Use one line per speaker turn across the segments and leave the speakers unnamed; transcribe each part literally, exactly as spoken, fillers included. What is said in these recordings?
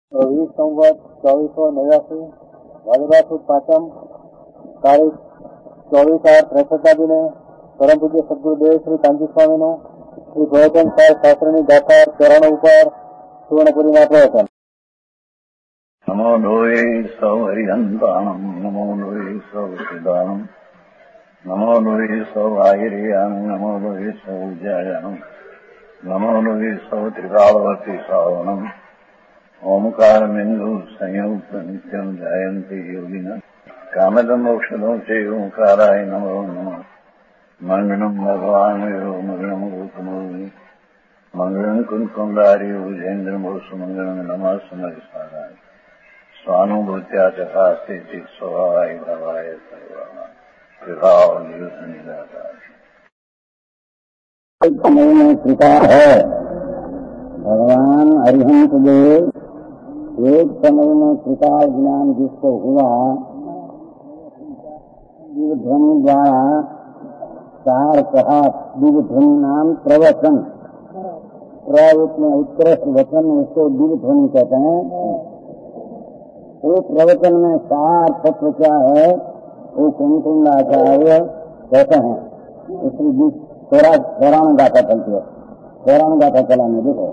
વીસ સંવત ચોવીસો નેવ્યાસી ભાદરવા સુદ પાંચમ તારીખ ચોવીસ આઠ ત્રેસઠ ને પરમ પૂજ્ય સદગુરુદેવ શ્રી કાંજી સ્વામીનું શ્રી પ્રવચન સાર શાસ્ત્રની ગાથા ચરણો ઉપર સુવર્ણપુરીના પ્રવચન.
નમો લોહે સૌ હરિહંતાણમ નમો લોહે સૌ સિદ્ધાણમ નમો લોહે સૌ આહિર્યાણમ નમો લોહે સૌ જયાણમ નમો લોહે સૌ ત્રિકાળવતી સાવણમ ओमकार बिंदु संयुक्त नित्यम जायंती योगिना कामदम औषधो से ओंकाराय नमो नमः. मंगलम भगवान यो मंगलम रूपमोहि मंगलम कुंकुंडारी उजेन्द्र मोस मंगलम नमः समरिसाराय स्वानुभूत्या चकास्ते चित स्वभावाय भवाय सर्वाना विभाव नियुक्त निराकार.
समय में कृपा है भगवान अरिहंत देव. एक समय में कृपाल ज्ञान जिसको हुआ दिव्यध्वनि द्वारा चार कहा. दिव्यध्वनि नाम प्रवचन. प्रवचन में उत्कृष्ट वचन उसको दिव्यध्वनि कहते हैं. वो प्रवचन में चार तत्व क्या है वो कुंकुंडाचार्य कहते हैं. इसलिए थोड़ा पुराण गाथा चलती है. पुराण गाथा चलाने देखो.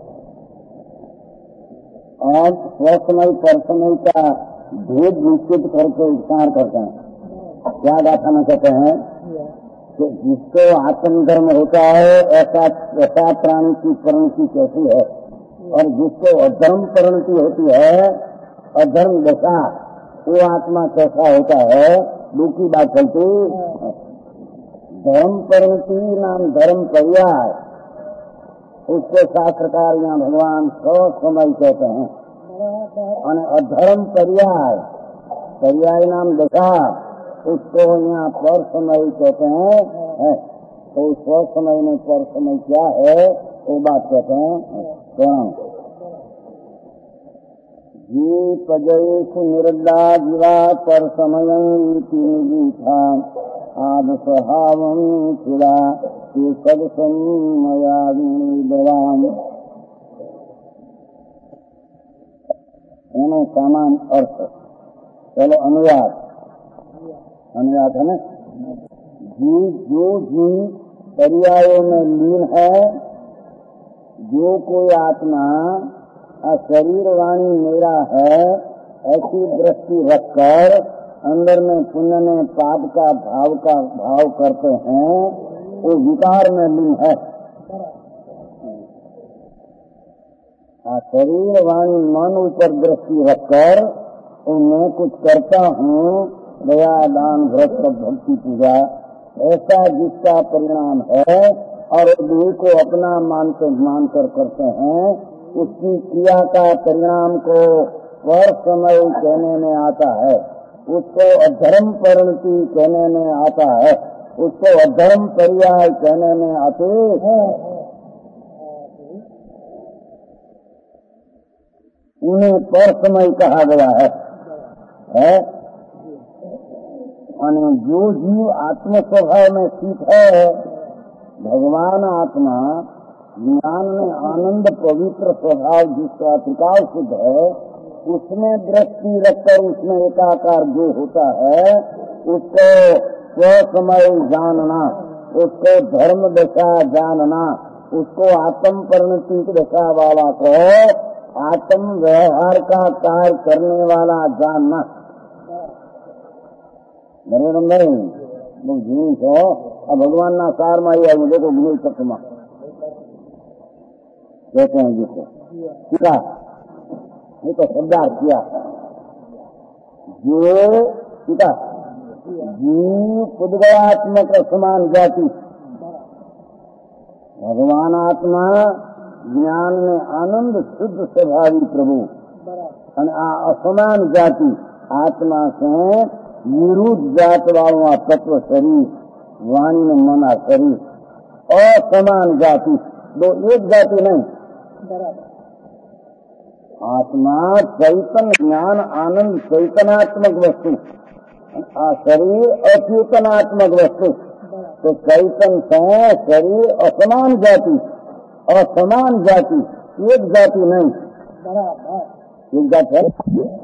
और स्वसमय परसमय का भेद निश्चित करके उपचार करते हैं. क्या गाथा में कहते हैं कि जिसको आत्मधर्म होता है ऐसा ऐसा प्राणी की परिणति कैसी है, और जिसको अधर्म परिणति होती है अधर्म दशा वो आत्मा कैसा होता है. दूसरी बात चलती धर्म परिणति नाम धर्म पर्याय. उसको शास्त्रकार यहाँ भगवान सौ समय कहते हैं. और अधर्म पर्याय पर्याय नाम दशा उसको यहाँ पर समय कहते हैं. है तो सौ समय में पर समय क्या है वो बात कहते हैं. कौन जी पजयेश निरद्दा जीवा पर समय था आद स्वभावं चिरा सदसमयाम. एनो सामान अर्थ. चलो अनुवाद. अनुवाद है ना. जीव जो जीव पर्यायों में लीन है, जो कोई आत्मा शरीर वाणी मेरा है ऐसी दृष्टि रखकर अंदर में पुण्य में पाप का भाव का भाव करते हैं वो विकार में लीन है. शरीर वाणी मन ऊपर दृष्टि रखकर मैं कुछ करता हूँ दया दान व्रत भक्ति पूजा ऐसा जिसका परिणाम है और देह को अपना मानते मानकर करते हैं उसकी क्रिया का परिणाम को पर समय कहने में आता है. उसको अधर्म परिणति कहने में आता है. उसको अधर्म पर्याय कहने में आते हैं. उन्हें पर समय कहा गया है, है? और जो जीव आत्म स्वभाव में स्थित है भगवान आत्मा ज्ञान में आनंद पवित्र स्वभाव जिसका त्रिकाल सिद्ध है उसमें दृष्टि रखकर उसमें एकाकार जो होता है उसको स्वसमय जानना, उसको धर्म दशा जानना, उसको आत्म परिणति दशा वाला को आत्म व्यवहार का कार्य करने वाला जानना. बराबर नहीं जीव को अब भगवान ना सार माई आई देखो गुरु तत्व कहते हैं जिसको क्या ये तो शब्दार्थ किया जो पिता जीव पुद्गयात्मक समान जाति भगवान आत्मा ज्ञान में आनंद शुद्ध स्वभावी प्रभु असमान जाति आत्मा से विरुद्ध जात वाला तत्व शरीर वाणी में मना शरीर असमान जाति दो एक जाति नहीं. आत्मा चैतन्य ज्ञान आनंद चैतनात्मक वस्तु शरीर अचेतनात्मक वस्तु. तो चैतन्य से शरीर असमान जाति असमान जाति एक जाति नहीं. एक जाति है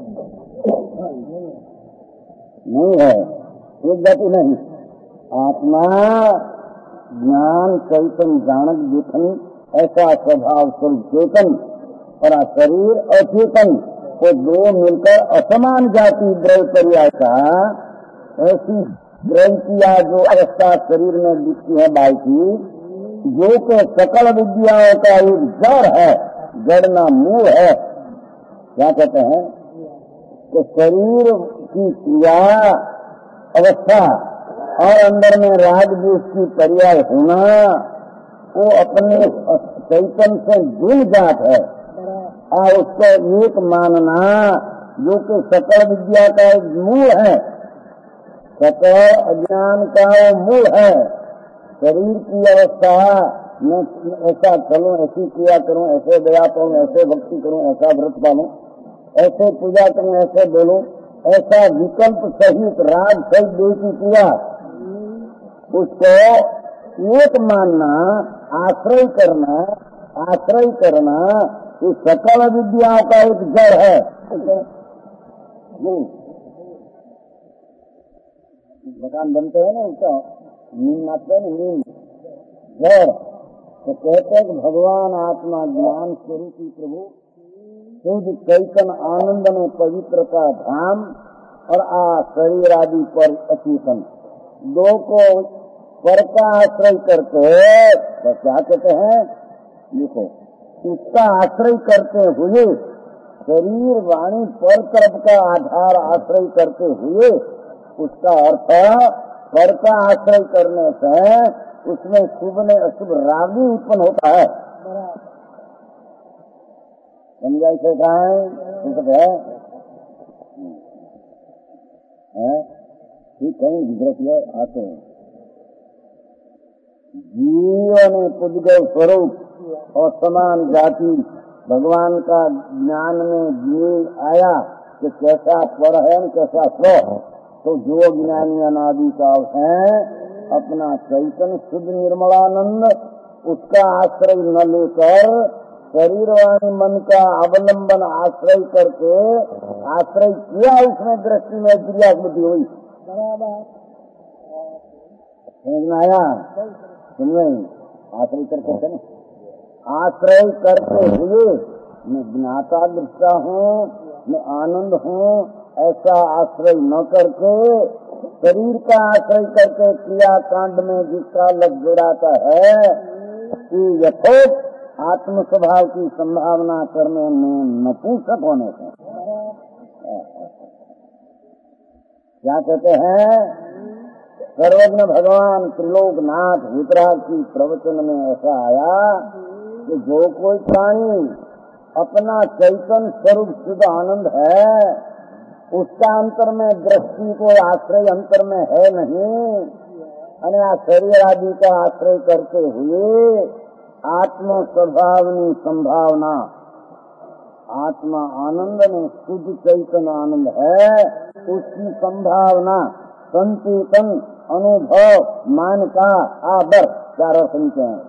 नहीं है, एक जाति नहीं। आत्मा ज्ञान चैतन्य जानक देखन ऐसा स्वभाव स्वरूप चेतन और शरीर अचेतन वो दो मिलकर असमान जाति द्रव्य पर्याय का ऐसी ग्रंथिया जो अवस्था शरीर में दिखती है बाई की, जो कि सकल विद्याओं का एक जड़ है, जड़ ना मूल है। क्या कहते हैं कि शरीर की क्रिया अवस्था और अंदर में राग द्वेष की पर्याय होना वो अपने चैतन्य से जुड़ जात है और उसको एक मानना जो कि सकल विद्या का एक मूल है, सकल अज्ञान का वो मूल है। शरीर की अवस्था मैं ऐसा चलूं, ऐसी क्रिया करूं, ऐसे दया पाऊं, ऐसे भक्ति करूं, ऐसा व्रत पालूं, ऐसे पूजा करूं, ऐसे बोलूं, ऐसा विकल्प सहित राग सहित देह की क्रिया, उसको एक मानना, आश्रय करना, आश्रय करना ये सकल विद्याओं का एक जड़ है। मकान बनते हैं ना उसका नींद नाचते हैं ना, नींद जड़। तो कहते हैं कि भगवान आत्मा ज्ञान स्वरूपी प्रभु शुद्ध चैतन्य आनंद में पवित्र का धाम और आ शरीर आदि पर अचेतन दो को पर का आश्रय करते तो क्या कहते हैं, देखो उसका आश्रय करते हुए शरीर वाणी पर तरफ का आधार आश्रय करते हुए उसका अर्थ पर का आश्रय करने से उसमें शुभ में अशुभ राग भी उत्पन्न होता है। समझा इसे कहा है ठीक कहीं गुजरत आते हैं। जीव ने पुद्गल स्वरूप और समान जाति भगवान का ज्ञान में जीव आया कि कैसा पर है कैसा स्व, तो जो ज्ञानी अनादि का है अपना चैतन्य शुद्ध निर्मलानंद उसका आश्रय न लेकर शरीर वाणी मन का अवलंबन आश्रय करके आश्रय किया, उसमें दृष्टि में क्रिया बुद्धि हुई। समझ में आया? सुनिए आश्रय करते न आश्रय करते हुए मैं ज्ञाता दृष्टा हूँ, मैं आनंद हूँ, ऐसा आश्रय न करके शरीर का आश्रय करके क्रिया कांड में जिसका लग जुड़ाता है कि यथोक्त आत्म स्वभाव की संभावना करने में नपुंसक होने से क्या कहते हैं, सर्वज्ञ भगवान त्रिलोकनाथ वितराग की प्रवचन में ऐसा आया कि जो कोई प्राणी अपना चैतन्य स्वरूप शुद्ध आनंद है उसका अंतर में दृष्टि को आश्रय अंतर में है नहीं, अन्य शरीर आदि का आश्रय करते हुए आत्म स्वभावनी संभावना आत्मा आनंद में शुद्ध चैतन्य आनंद है उसकी संभावना संचेतन अनुभव मान का आदर चार सुनते हैं।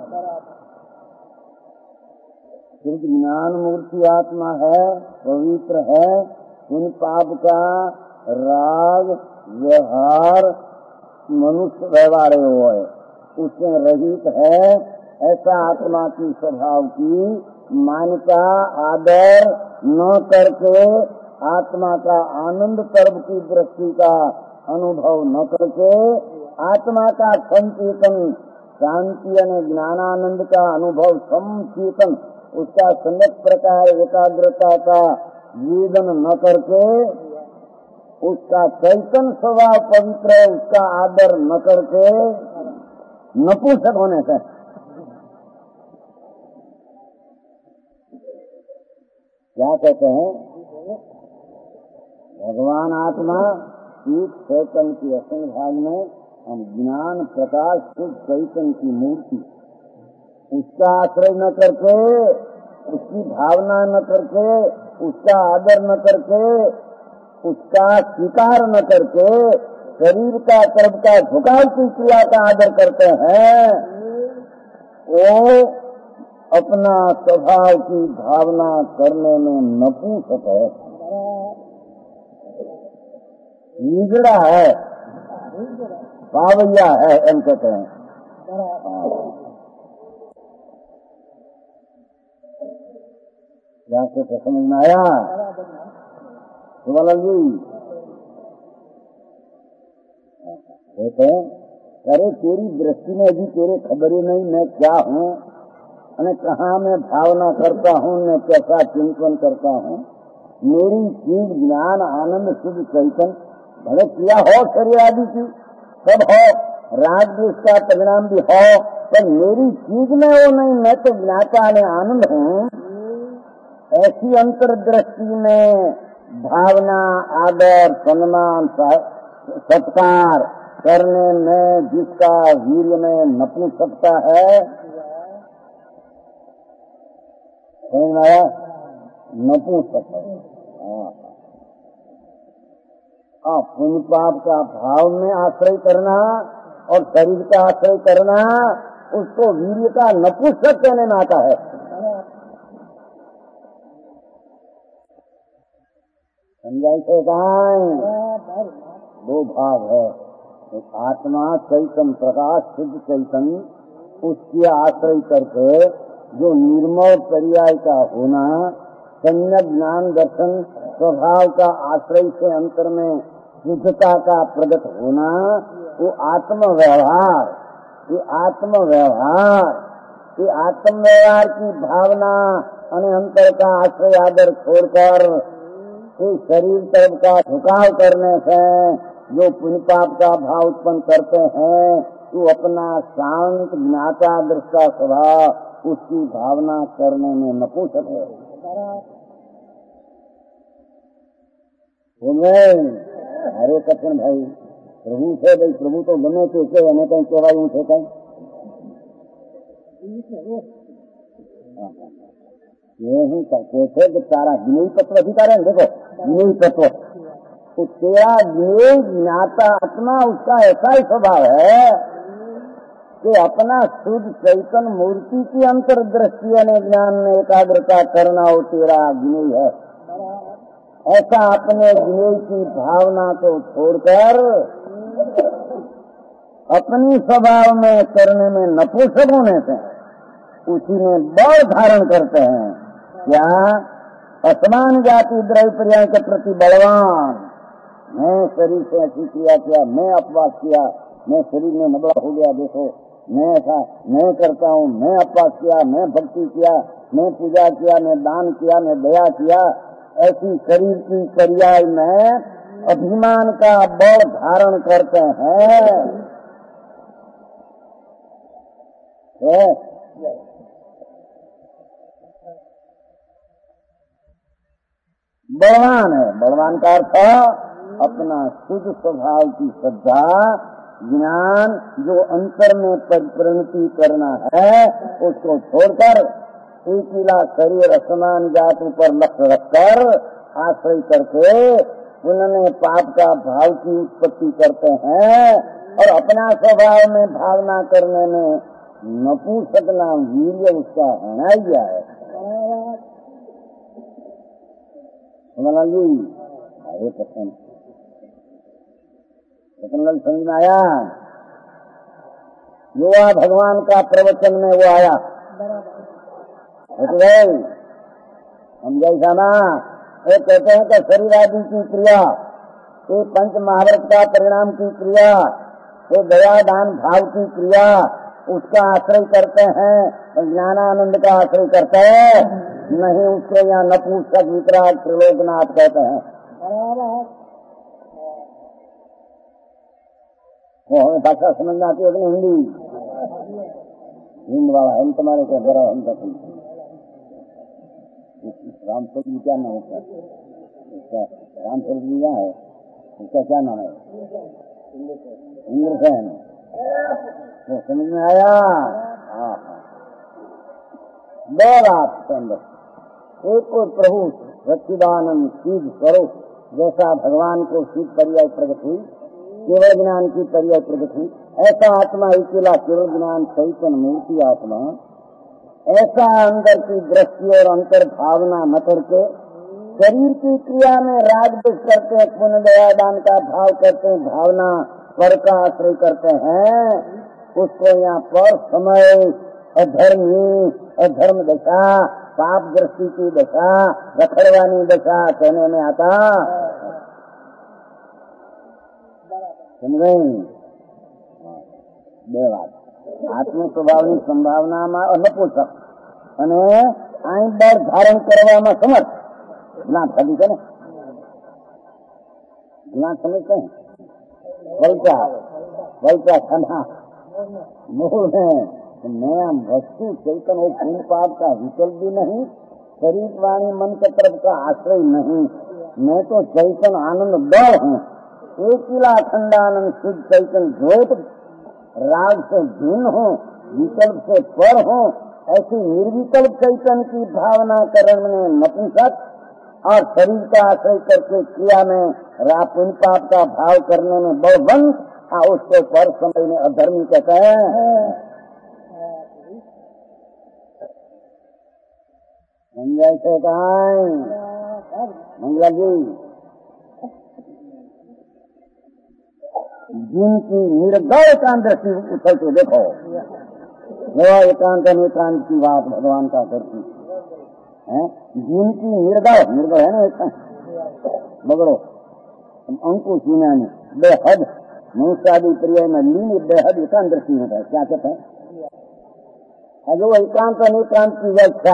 शुद्ध ज्ञान मूर्ति आत्मा है, पवित्र है, उन पाप का राग व्यवहार मनुष्य व्यवहार हो है उसमें रहित है, ऐसा आत्मा की स्वभाव की मान्यता आदर न करके आत्मा का आनंद पर्व की दृष्टि का अनुभव न करके आत्मा का संचेतन शांति और ज्ञानानंद का अनुभव समचेतन उसका संगत प्रकार एकाग्रता का वेदन न करके उसका चैतन्य स्वभाव पवित्र है उसका आदर न करके नपुंसक होने से क्या कहते हैं, भगवान आत्मा एक चैतन्य की असन भाग में हम ज्ञान प्रकाश शुद्ध चैतन्य की मूर्ति उसका आश्रय न करके उसकी भावना न करके उसका आदर न करके उसका स्वीकार न करके शरीर का कर्म का झुकाव की क्रिया का आदर करते हैं, वो अपना स्वभाव की भावना करने में नपुंसक है, निगड़ा है, बावैया है, एम कहते हैं। क्या कुछ समझ में आया शिवालाल जी? कहते हैं अरे तेरी दृष्टि में भी तेरे खबर ही नहीं मैं क्या हूँ, अने कहाँ मैं भावना करता हूँ, मैं कैसा चिंतन करता हूँ। मेरी चीज ज्ञान आनंद शुद्ध चैतन भले किया हो शरीर आदि की सब हो, राग द्वेष का परिणाम भी हो, पर मेरी चीज में वो नहीं, मैं तो ज्ञाता ने आनंद हूँ। ऐसी अंतर्दृष्टि में भावना आदर सम्मान सत्कार करने में जिसका वीर्य में नपुंसकता है, समझ में आया? नपुंसक है। हाँ, पुण्य पाप का भाव में आश्रय करना और शरीर का आश्रय करना, उसको वीर्य का नपुंसक कहने में आता है। समझाई से दो भाग है, एक आत्मा चैतन प्रकाश शुद्ध चैतन, उसके आश्रय करके जो निर्मल पर्याय का होना, सम्यक ज्ञान दर्शन स्वभाव का आश्रय से अंतर में शुद्धता का प्रकट होना, वो आत्म व्यवहार, ये आत्म व्यवहार, ये आत्म व्यवहार की भावना और अंतर का आश्रय आदर छोड़कर इस शरीर तरफ का झुकाव करने से जो पुण्य पाप का भाव उत्पन्न करते हैं, तो अपना शांत ज्ञाता दृष्टा स्वभाव उसकी भावना करने में नपुंसक है। हरे कथन भाई प्रभु से भाई प्रभु तो बने तो के हमें कहीं केवाई उठे कहीं यही कहते थे कि तारा विनयी तत्व अधिकार है। देखो विनयी तत्व तो तेरा विनय ज्ञाता आत्मा उसका ऐसा ही स्वभाव है कि अपना शुद्ध चैतन मूर्ति की अंतर्दृष्टि और ज्ञान में एकाग्रता करना वो तेरा विनय है। ऐसा अपने विनय की भावना को छोड़कर अपनी स्वभाव में करने में नपुंसक होने से उसी में बल धारण करते हैं। क्या असमान जाति द्रव्य पर्याय के प्रति बलवान, मैं शरीर से ऐसी क्रिया किया, मैं अपवास किया, मैं शरीर में नबड़ा हो गया, देखो मैं ऐसा मैं करता हूँ, मैं अपवास किया, मैं भक्ति किया, मैं पूजा किया, मैं दान किया, मैं दया किया, ऐसी शरीर की पर्याय में अभिमान का बल धारण करते हैं। बलवान है। बलवान का अर्थ अपना शुद्ध स्वभाव की श्रद्धा ज्ञान जो अंतर में परिणति करना है उसको छोड़कर एकला शरीर असमान जात पर लक्ष्य रखकर आश्रय करके उन्होंने पाप का भाव की उत्पत्ति करते हैं और अपना स्वभाव में भावना करने में नपुंसक नाम वीर्य उसका होना ही गया है। जी अरे पसंद समझ में आया? युवा भगवान का प्रवचन में वो आया भाई हम जैसा ना ये कहते हैं कि शरीर आदि की क्रिया, ये पंच महाभारत का परिणाम की क्रिया, ये दया दान भाव की क्रिया उसका आश्रय करते हैं, ज्ञानानंद का आश्रय करते हैं नहीं, उसको यहाँ नपुंसक विकराल त्रिलोकनाथ कहते हैं। वो हमें भाषा समझ में आती है कि हिंदी हिंद वाला हम तुम्हारे क्या बड़ा हम कहते रामचंद्र जी क्या नाम है उसका? रामचंद्र जी यहाँ है, उसका क्या नाम है? इंद्रसेन। वो समझ में आया? हाँ दो बात के अंदर एक को प्रभु सच्चिदानंद सिद्ध स्वरूप जैसा भगवान को सिद्ध पर्याय प्रकट हुई, केवल ज्ञान की पर्याय प्रकट हुई, ऐसा आत्मा अकेला केवल ज्ञान चैतन्य मूर्ति आत्मा ऐसा अंदर की दृष्टि और अंतर भावना न करके शरीर की क्रिया में राग द्वेष करते हैं, पुण्य दया दान का भाव करते हैं, भावना पर का आश्रय करते हैं, उसको यहाँ पर समय अधर्मी अधर्म दशा पाप दृष्टि की दशा रखड़वानी दशा कहने में आता। समझे બે વાત આત્મ સ્વભાવની સંભાવનામાં અનપોષક અને અહીં બળ ધારણ કરવામાં સમર્થ જ્ઞાન થતી છે ને જ્ઞાન સમજते हैं बलता बलता खाना मूल है नया वस्तु चैतन हो पुण्य पाप का विकल्प भी नहीं, शरीर वाणी मन के तरफ का आश्रय नहीं। मैं तो चैतन आनंद बल हूँ, एकिला अखंडानंद शुद्ध चैतन ज्योत, राग से भिन्न हो, विकल्प से पर हो, ऐसी निर्विकल्प चैतन की भावना करने में नपुंसक और शरीर का आश्रय करके क्रिया में रा पुण्य पाप का भाव करने में बलवंत, उसको पर समय में अधर्मी कहते हैं। समझाए से कहा मंगला जी, जिनकी निर्गल एकांत दृष्टि उछल के देखो, वो एकांत एकांत की बात भगवान का करती है। जिनकी निर्गल निर्गल है ना एक बगड़ो अंकुश विना में बेहद मनुष्यादि प्रिय में लीन बेहद एकांत दृष्टि होता है। क्या कहते हैं जो एकांत एकांत की व्याख्या,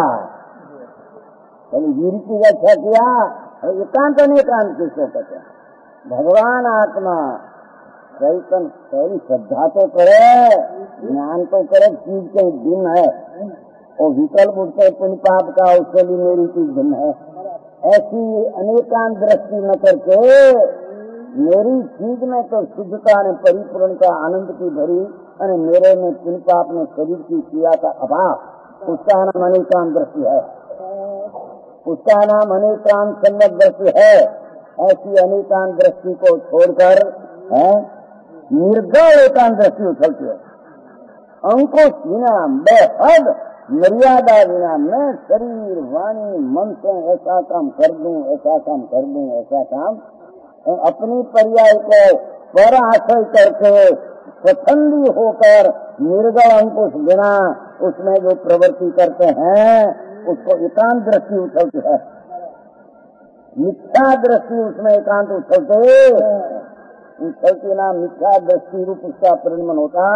वीर की व्याख्या किया, एकांत एकांत किसको कहते हैं? भगवान आत्मा चैतन पहली श्रद्धा तो करे, ज्ञान तो करे, चीज के दिन है और विकल्प उठते पुण्य पाप का, उसके लिए मेरी चीज भिन्न है। ऐसी अनेकांत दृष्टि न करके मेरी चीज में तो शुद्धता ने परिपूर्णता आनंद की भरी और मेरे में पुण्य पाप ने शरीर की क्रिया का अभाव, उसका नाम अनेकांत दृष्टि है, उसका नाम अनेकांत सम्यक दृष्टि है। ऐसी अनेकांत दृष्टि को छोड़कर है निर्गल एकांत दृष्टि उछलती है। अंकुश विना बेहद मर्यादा विना मैं शरीर वाणी मन से ऐसा काम कर दूं, ऐसा काम कर दूं, ऐसा काम अपनी पर्याय को पर आश्रय करके स्वच्छंदी होकर निर्गल अंकुश बिना उसमें जो प्रवृत्ति करते हैं उसको एकांत दृष्टि उछलती है। मिथ्या दृष्टि उसमें एकांत उछलते उछलती ना मिथ्या दृष्टि रूप उसका परिणमन होता।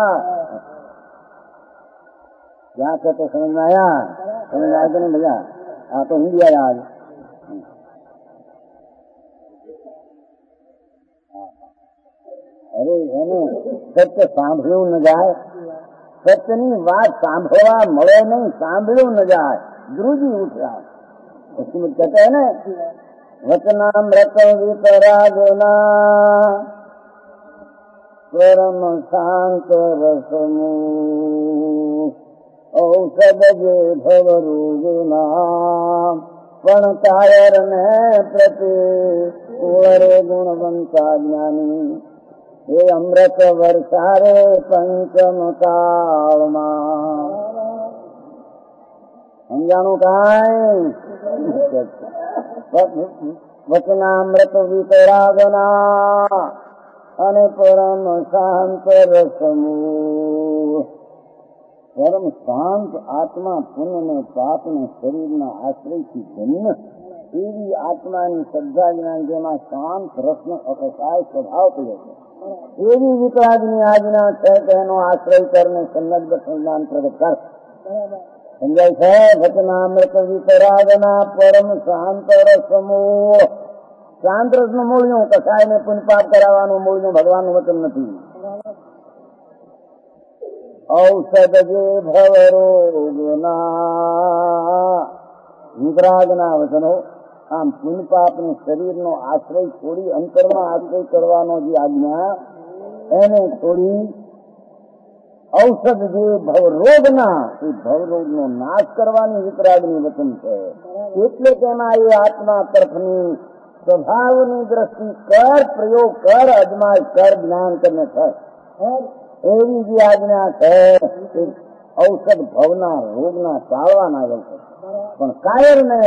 क्या कहते समझ में आया? समझ में आया कि नहीं भैया? हाँ तो हिंदी आया आज। अरे એને સત્ય સાંભળ્યું ન જાય, સત્યની વાત સાંભળવા મળે નહીં, સાંભળ્યું ન જાય, ધ્રુજી ઉઠ્યા। उसमें कहते हैं ना वचनामृत वितरागना परम शांत रसमू औषध जे भव रोगना पण कायर ने प्रति कुंवरे गुणवंता ज्ञानी हे अमृत वर्षारे पंचम कालमा। समझाणु काय वचनामृत वितरागना अने परम शांत रसमू। परम शांत आत्मा पुण्य ने पाप ने शरीर न आश्रय की जन्म एवी आत्मा श्रद्धा ज्ञान जेमा शांत रसनो अकसाय स्वभाव पड़े एवी वितरागनी आजना है कहनो आश्रय करने सन्नद्ध संज्ञान प्रगट कर समझाय है। वचनामृत वितरागना परम शांत रसमो। शांत रसनो मूल्यों कसाय ने पुण्य पाप करावानो मूल्यों भगवान वचन नहीं। औषध जे भव रोगना वितरागना वचनो आम पुण्य पाप ने शरीर नो आश्रय छोड़ी अंतर में आश्रय करवानो जी आज्ञा एने छोड़ी औषध जे भवरोगना એ ભવરોગનો નાશ કરવાની વિતરાગની વચન છે। એટલે તેમાં એ આત્મા તરફની સ્વભાવની દ્રષ્ટિ કર પ્રયોગ કર અજમાય કર જ્ઞાન કરને છે એવી જે આજ્ઞા છે। ઔષધ ભવના રોગના ટાળવાના છે. પણ કાયરને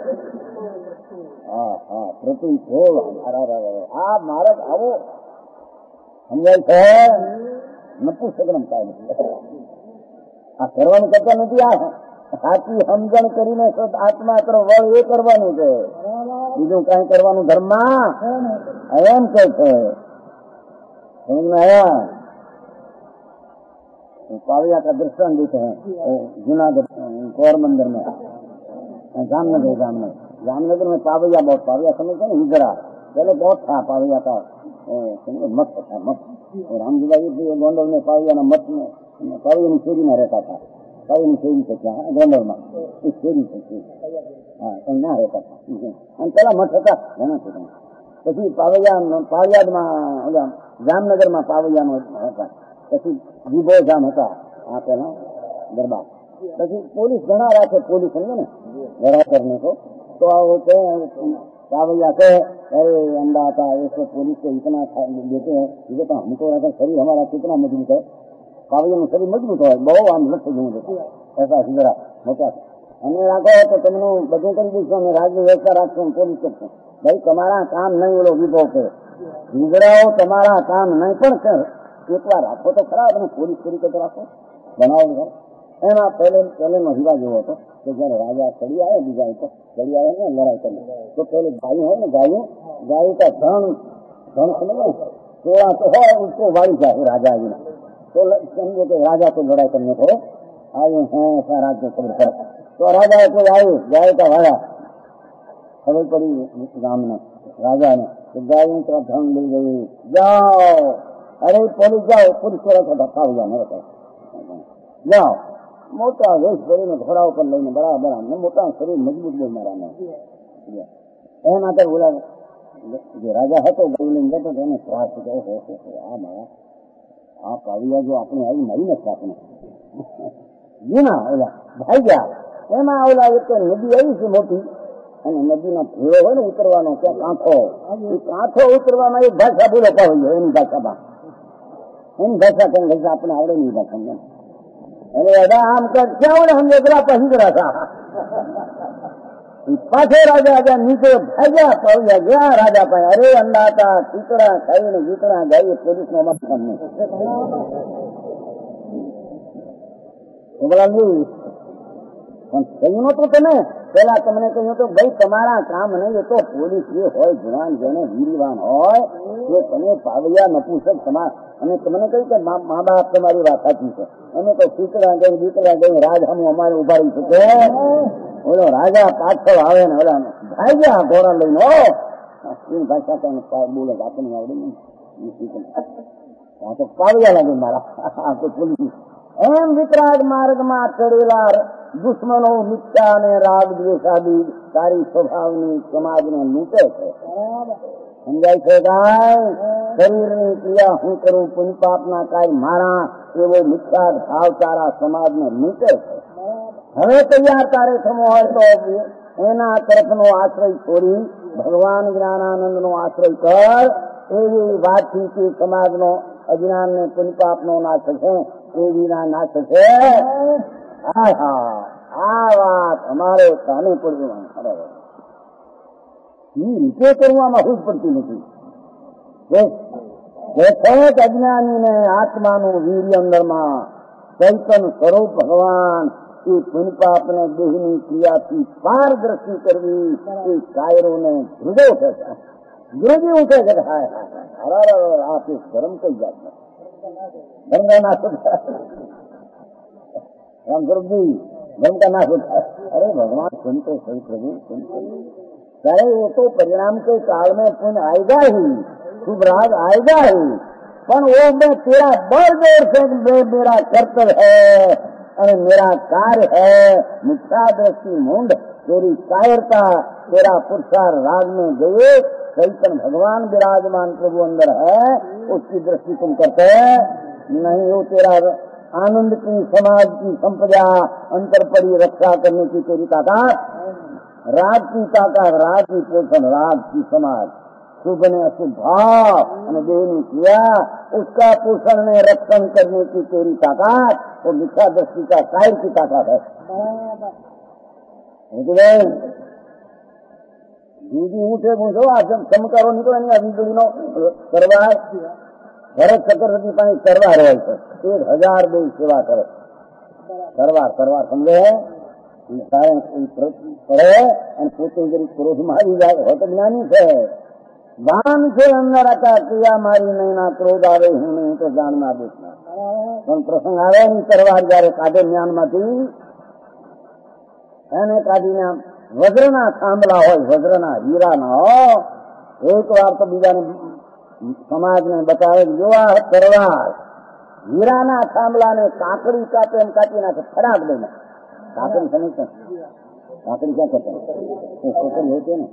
હા હા પ્રતિકોળ આ માર્ગ આવો સમજાય છે. નપુંસકરમ કાય આ કરવાનું કરતા નથી. આ સાચી સમજણ કરીને આત્મા તરફ વળ એ કરવાનું છે, બીજું કઈ કરવાનું ધર્મમાં એમ કે છે. पाविया का दृष्टांत देते हैं जूनागढ़ पोरबंदर में, जामनगर जामनगर जामनगर में पाविया बहुत, पाविया समझते हैं हिजरा, पहले बहुत था पाविया का मत था मत। राम जी भाई गोंडल में पाविया ना मत में पाविया ની શેરી માં રહેતા હતા. પાવિયા ની શેરી છે ત્યાં ગોંડલ માં એ શેરી છે. હા ત્યાં રહેતા હતા અને પેલા મઠ હતા ઘણા છે. પછી પાવિયા પાવિયાદમાં જામનગર માં પાવિયા નો હતા. પછી જીભો જામ હતા આ પેલા દરબાર. પછી પોલીસ ઘણા રાખે, પોલીસ સમજે ને લડા કરને को तो होते पावैया के अरे अंडा आता ऐसे पुलिस को इतना देते हैं, ये तो हमको रहता शरीर हमारा कितना मजबूत है, पावैया નું શરીર મજબૂત હોય બહુ આમ લક્ષ જેવું દેતું ऐसा हिजरा મોટા અને રાખો તો તમને બધું કરી દઈશું અને રાજ્ય વ્યવસ્થા રાખશું પોલીસ કરશું. ભાઈ તમારા કામ નહીં ઓલો વિભો કરે हिजराઓ તમારા કામ નહીં પણ કર એકવાર રાખો તો ખરા, તમે પોલીસ તરીકે તો રાખો બનાવો. એમાં પહેલે પહેલેનો રિવાજ એવો હતો કે જયારે રાજા ચડી આવે બીજા ઉપર ચડી આવે ને લડાઈ કરી તો પેલી ગાયું હોય ને ગાયું ગાયું का धन धन समझ थोड़ा तो है उसको वाली जाए राजा आगे तो समझो कि राजा को लड़ाई करने को आए हैं ऐसा राज्य खबर पर तो राजा को आए गाय का वाड़ा खबर पड़ी गांव में राजा ने तो गायों का धन ले गई, जाओ अरे पुलिस जाओ, पुलिस को रखा धक्का हो जाने रहता जाओ. मोटा वेश भरीने घोड़ा ઉપર લઈને બરાબર આમને મોટા શરીર મજબૂત બોલનારાને એમ આગળ બોલા જે રાજા હતો લઈને જતો એને ત્રાસ થયો. આ મારા આ પાવિયા જો આપણે આવી મારી નથી આપણે જીના ઓલા ભાઈ ગયા. એમાં ઓલા એક નદી આવી છે મોટી અને નદીનો ભેળો હોય ને ઉતરવાનો ત્યાં કાંઠો, એ કાંઠો ઉતરવામાં એક ભાષા બોલો પાવ્યો એની ભાષામાં એની ભાષા કઈ ભાષા આપણે આવડે નહીં ભાષા अरे दादा हम क्या हो हम जरा पहुंच रहा था पाछे राजा आजा नीचे भाग्या पाविया गया राजा पाए अरे अंडा था टीकड़ा खाई ने जीतना गई पुलिस ने मत करने बोला नहीं કહ્યું નતું તમે પેલા તમને કહ્યું તો ભાઈ તમારા કામ નહીં, એ તો પોલીસ જે હોય જવાન જેને વીરવાન હોય એ તમે પાવૈયા નપુંસક સમાજ અને તમને કહ્યું કે મા બાપ તમારી વાત સાચી છે, અમે તો શીતળા ગઈ દીકરા ગઈ રાજ હમ અમારે ઉભા રહી શકે. ઓલો રાજા પાછળ આવે ને ઓલા ભાઈ ગયા ઘોડા લઈને ઓ એની ભાષા કઈ બોલે આપણને આવડે નહીં તો પાવૈયા લાગે મારા આ તો પોલીસ. એમ વિતરાગ માર્ગમાં ચડેલા દુશ્મનો મિથ્યા અને રાગ દ્વેષાદી સારી સ્વભાવની સમાજને લૂંટે છે. સમજાય છે કાંઈ? શરીરની ક્રિયા હું કરું પુણ્ય પાપના કાંઈ મારા એવો મિથ્યા ભાવ તારા સમાજને લૂંટે છે. હવે તૈયાર તારે થમો હોય તો એના તરફનો આશ્રય છોડી ભગવાન જ્ઞાનાનંદનો આશ્રય કર. એવી વાતથી કે સમાજનો અજ્ઞાન ને પુણ્ય પાપનો નાશ થશે, એવીના નાશ થશે. હા હા આ વાત અમારે કાને પડવું એ રીતે કરવામાં હું જ પડતી નથી. અજ્ઞાનીને આત્માનું વીર્ય અંદરમાં ચૈતન સ્વરૂપ ભગવાન એ પુણ્ય પાપને દેહની ક્રિયાથી પારદ્રષ્ટિ કરવી એ કાયરોને હૃદય ઉઠે છે, હૃદય ઉઠે છે. હાય હાય આ ધર્મ કઈ જાત ધર્મ का नाश होता है राम स्वरूप जी, धर्म का नाश होता है. अरे भगवान सुनते सही प्रभु सुनते चाहे वो तो परिणाम के काल में पुण्य आएगा ही, शुभ राग आएगा ही, पर वो मैं तेरा बड़ जोर से मेरा कर्तव्य है और मेरा कार्य है. मिथ्या दृष्टि मुंड तेरी कायरता तेरा पुरुषार राग में गए चैतन भगवान विराजमान प्रभु अंदर है, उसकी दृष्टि तुम करते नहीं हो. तेरा आनंद की समाज की संपदा अंतर पड़ी रक्षा करने की तेरी ताकत, राग की ताकत राग की पोषण राग की समाज शुभ ने अशुभ भाव देह ने किया उसका पोषण ने रक्षण करने की तेरी ताकत वो मिथ्या दृष्टि का कायर की ताकत है। दूधी उठे पूछो आ चमकारो निकले नहीं अभी वीजळीनो तरवार भरत चक्रवर्ती पानी तरवार હોય છે एक हजार देव सेवा करे तरवार तरवार समझे પડે અને પોતે જરી ક્રોધમાં આવી જાય હોય તો જ્ઞાની છે। વાન છે અંદર હતા ક્રિયા મારી નહીં ના ક્રોધ આવે હું નહીં તો જાણના દેખના પણ પ્રસંગ આવે ની તરવાર જયારે કાઢે જ્ઞાનમાંથી એને કાઢીને વજ્રના થાંભલા હોય વજ્રના હીરાના એક વાર તો બીજાને સમાજને બતાવે જો આ તરવાર હીરાના થાંભલાને કાકડી કાપે એમ કાપી નાખે ખરાબ દઈને કાકડી સમજશે કાકડી ક્યાં કરતા કાકડી હોય છે ને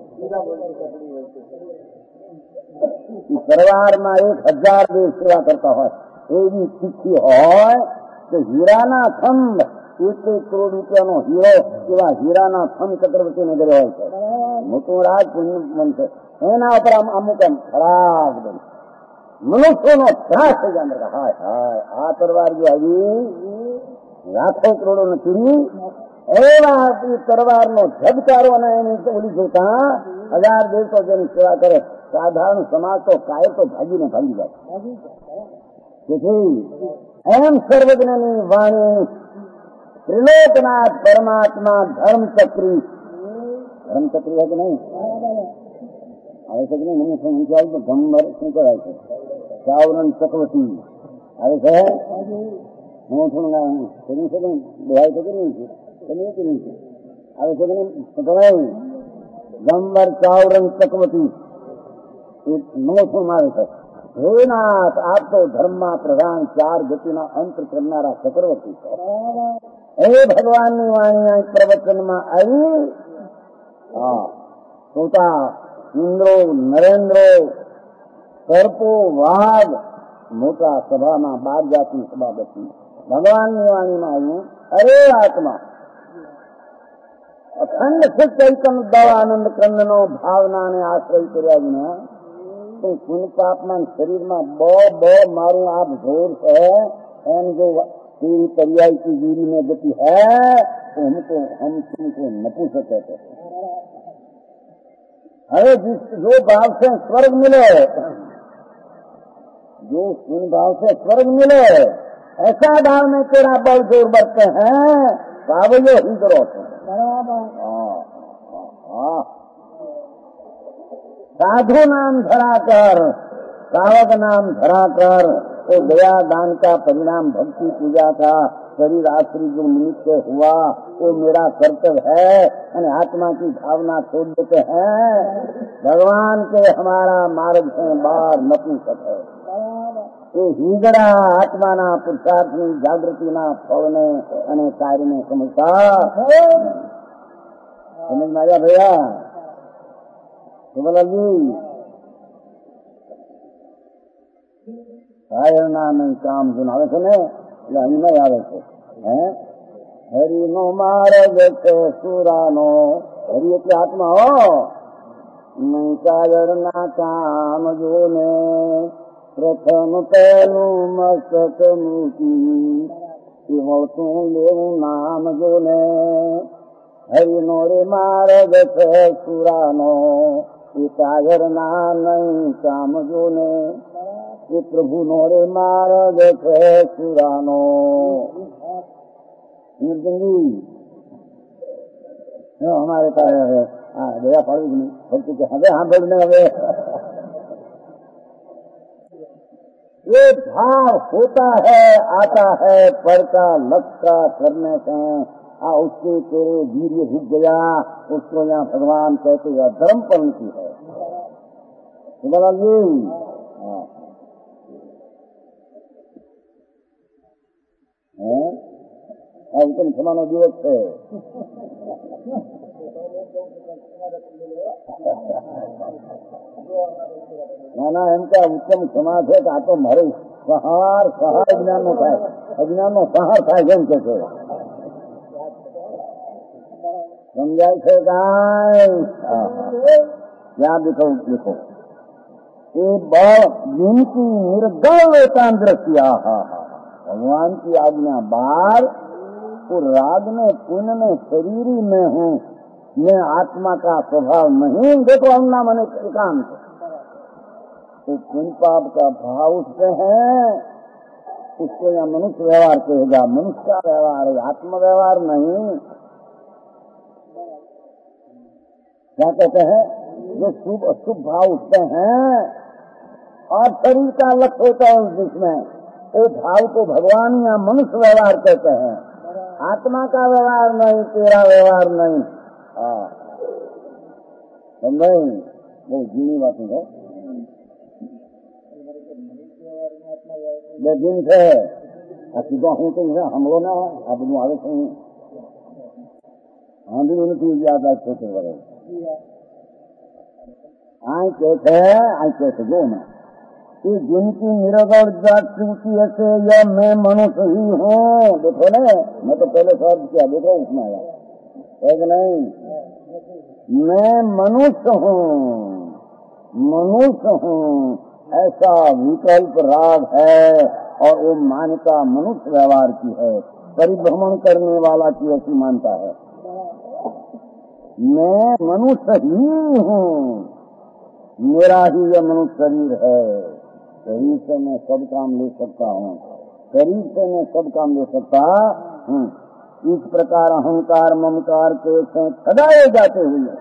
તરવારમાં એક હજાર દેવ સેવા કરતા હોય એવી તીખી હોય કે હીરાના થંભ એક એક કરોડ રૂપિયાનો હીરો એવા હીરાના થંભ ચક્રવર્તી નગર હોય છે મોટું રાજ પુણ્ય બનશે એના ઉપર આમ અમુક એમ ખરાબ બને મનુષ્યનો ત્રાસ થઈ જાય હાય હાય આ તરવાર જો આવી લાખો કરોડો ને ચીરી એવા તરવારનો ઝબકારો અને એની ઓલી જોતા હજાર દેવતો જેની સેવા કરે સાધારણ સમાજ તો કાયર તો ભાગીને ભાગી જાય તેથી એમ સર્વજ્ઞની વાણી ત્રિલોકનાથ પરમાત્મા ધર્મચક્રી ધર્મચક્રી હોય કે નહીં આવે છે કે નહીં મને સમજાય તો ગંબર શું કહેવાય છે ચાવરણ ચક્રવર્તી આવે છે હું થોડું કરી શકે દોહાય છે કે નહીં છે આવે છે કે નહીં ગંબર ચાવરણ ચક્રવર્તી નમોસમ આવે છે હે નાથ આપ તો ધર્મમાં પ્રધાન ચાર ગતિના અંત કરનારા ચક્રવર્તી છો હે ભગવાનની વાણી પ્રવચનમાં આવી હા શ્રોતા ઇન્દ્રો નરેન્દ્રો સર્પો વાઘ મોટા સભામાં બાર જાતિ સભા બચી ભગવાનની વાણીમાં આવ્યું અરે આત્મા અખંડ સુખ ચૈતન્ય દવાનંદ કંદનો ભાવનાને આશ્રય કર્યા વિના તો પુન પાપના શરીરમાં બ બ મારું આપ જોર છે એમ જો तेरी पर्याय की दूरी में गति है तो हमको हम तुमको नपुंसक कहते हैं। अरे जिस जो भाव से स्वर्ग मिले जो सुन भाव से स्वर्ग मिले ऐसा भाव में तेरा बल जोर बढ़ते हैं कावयो ही करो साधु नाम धराकर सावक नाम धराकर तो दया दान का परिणाम भक्ति पूजा का शरीर आश्रित जो निमित्त हुआ वो मेरा कर्तव्य है और आत्मा की भावना छोड़ देते हैं भगवान के हमारा मार्ग से बाहर नपुंसक है ये हीगड़ा आत्मा ना पुरुषार्थ ની જાગૃતિ ના ફળને અને કાર્યને સમજતા સમજ માં આવ્યા ભૈયા સુબલાજી કાયરના નહીં કામ જુન આવે છે ને એટલે અહીં નહીં આવે છે હે હરિનો માર્ગ છે સુરાનો હરિ એટલે આત્મા હો નહીં કાયરના કામ જોને પ્રથમ પહેલું મસ્તક મૂકી વળતું લેવું નામ જોને હરિનો રે માર્ગ છે સુરાનો એ કાયરના નહીં કામ જોને ये प्रभु नोरे मार्ग है सुरानो निर्जंगी हमारे पास है हाँ दया पड़ी नहीं भक्ति के हमें हाँ बोलने हमें ये भाव होता है आता है पर का लक्ष्य करने से आ उसके तेरे वीर्य झुक गया उसको यहाँ भगवान कहते हैं धर्म पंक्ति है जी આ ઉત્તમ ક્ષમાનો દિવસ છે ના ના એમ કે ઉત્તમ ક્ષમા છે કે આ તો મારે સહાર સહાર અજ્ઞાન નો થાય અજ્ઞાન નો સહાર થાય કેમ કે છે સમજાય છે કાંઈ ત્યાં દેખો દેખો એ બળ જીનકી નિર્ગલ એકાંત દ્રષ્ટિ આ હા હા भगवान की आज्ञा बार तो राग में पुण्य में शरीर ही में हूँ, मैं आत्मा का स्वभाव नहीं। देखो हमना मन एकांत, तो पुण्य पाप का भाव उससे है, उसको यहाँ मनुष्य व्यवहार कहेगा, मनुष्य का व्यवहार है, आत्म व्यवहार नहीं। क्या कहते हैं, जो शुभ अशुभ भाव उठते हैं और शरीर का लक्ष्य होता है जिसमें, वो भाव को भगवान या मनुष्य व्यवहार कहते हैं, आत्मा का व्यवहार नहीं, तेरा व्यवहार नहीं। नहीं, वो जीनी बात है। दिन से असीबा हूँ तो हम लोग ना अब आगे से हाँ भी उन्हें ज्यादा छोटे बड़े आए कैसे आए कैसे जो ना कि जिनकी निरगढ़ जाति ऐसे या मैं मनुष्य ही हूँ। देखो ना, मैं तो पहले शब्द किया, देखो उसमें आया है कि नहीं, मैं मनुष्य हूँ, मनुष्य हूँ, ऐसा विकल्प राग है और वो मान्यता मनुष्य व्यवहार की है, परिभ्रमण करने वाला की ऐसी मानता है। मैं मनुष्य ही हूँ, मेरा ही यह मनुष्य शरीर है, शरीर से मैं सब काम ले सकता हूँ, शरीर से मैं सब काम ले सकता हूँ। इस प्रकार अहंकार ममकार के सदाए जाते हुए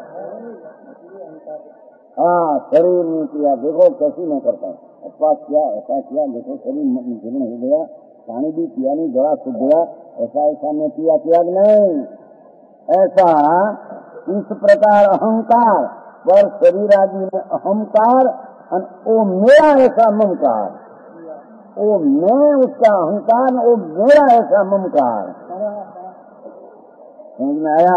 हाँ शरीर में किया, देखो कैसी मैं करता हूँ, अपवास किया, ऐसा किया, देखो शरीर जीर्ण हो गया, पानी भी पिया नहीं, गला सूख गया, ऐसा ऐसा मैं किया किया नहीं। ऐसा इस प्रकार अहंकार पर शरीर आदि में अहंकार, वो मेरा ऐसा ममकार, वो मैं उसका अहंकार, वो मेरा ऐसा ममकार। समझ में आया?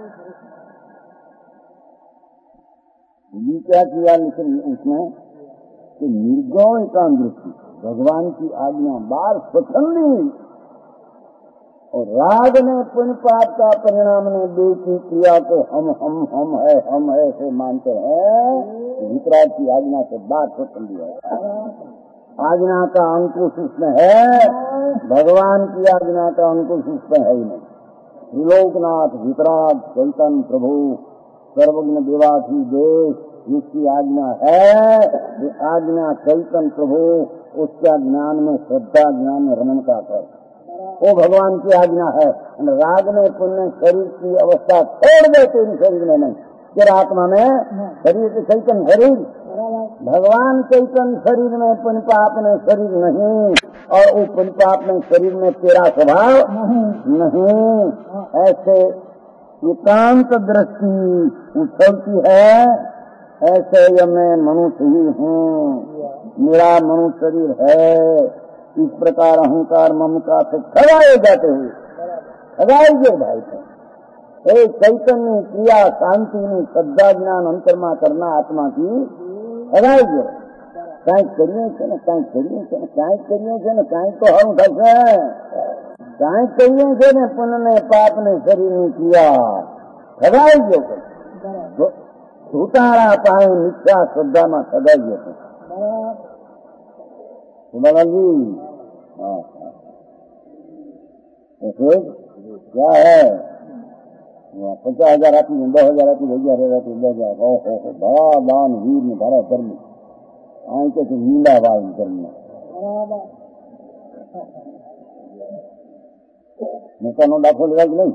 ये क्या किया लेकिन उसमें कि निर्गौण एकांत दृष्टि, भगवान की आज्ञा बार स्वच्छंदी और राग ने पुण्य पाप का परिणाम ने देखी क्रिया को हम हम हम है हम है ऐसे मानते हैं। वितराग की आज्ञा से बात स्वच्छंदी है, आज्ञा का अंकुश उसमें है, भगवान की आज्ञा का अंकुश उसमें है ही नहीं। त्रिलोकनाथ वितराग चैतन्य प्रभु सर्वज्ञ देवाधि देश जिसकी आज्ञा है, ये आज्ञा चैतन्य प्रभु उसका ज्ञान में श्रद्धा, ज्ञान में रमन का कर, वो भगवान की आज्ञा है। राग में पुण्य शरीर की अवस्था छोड़ दे तेरी शरीर में नहीं, तेरा आत्मा में शरीर के चैतन्य शरीर, भगवान चैतन्य शरीर में पुण्य पाप में शरीर नहीं, और वो पुण्य पाप में शरीर में तेरा स्वभाव नहीं। ऐसे एकांत दृष्टि उछलती है, ऐसे ये मैं मनुष्य ही हूँ, मेरा मनुष्य शरीर है। इस प्रकार अहंकार ममता से खगाए जाते हुए खगाएंगे भाई से चैतन्य क्रिया शांति में श्रद्धा ज्ञान अंतरमा करना आत्मा की खगाएंगे। कहीं करिए से न कहीं करिए से न कहीं करिए से न कहीं तो हम धसे कहीं करिए से न पुण्य ने पाप ने शरीर ने किया खगाएंगे। झूठारा पाए मिथ्या श्रद्धा में खगाइए जी। क्या है पचास हजार आती दो हजार आती भैया रहती ले जाए हो हो बड़ा दान वीर में भरा धर्म आंके से नीला बाई धर्म में नेता नो दाखिल लगा कि नहीं